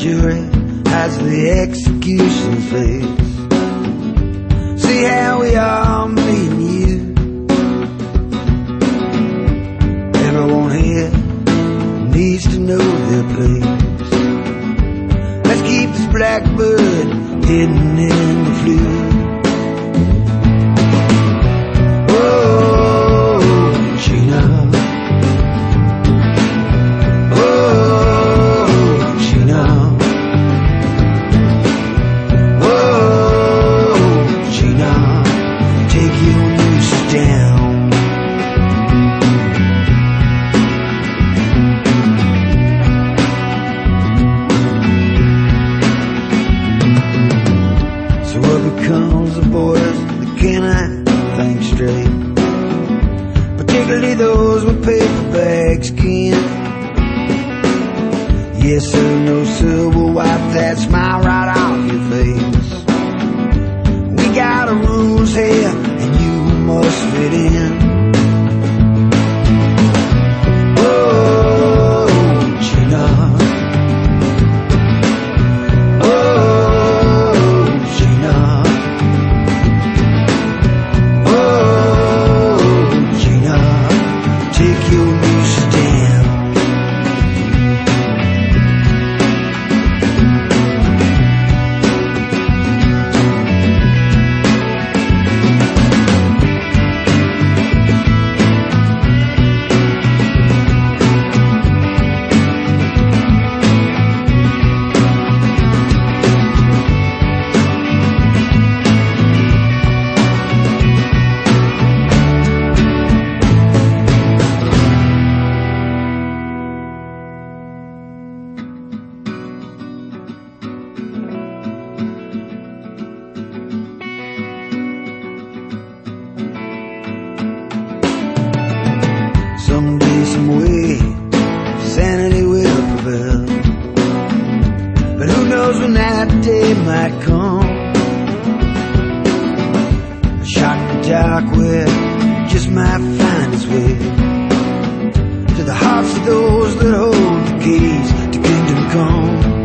jury as the execution fades. See how we are, me and you. Everyone here needs to know their place. Let's keep this blackbird hidden in the flue. Comes the boys that cannot think straight, particularly those with paper bag skin. Yes sir, no sir, we'll wipe that smile right off your face. We got a rules here and you must fit in. Someday, some way, sanity will prevail. But who knows when that day might come? A shot in the dark where it just might find its way to the hearts of those that hold the keys to kingdom come.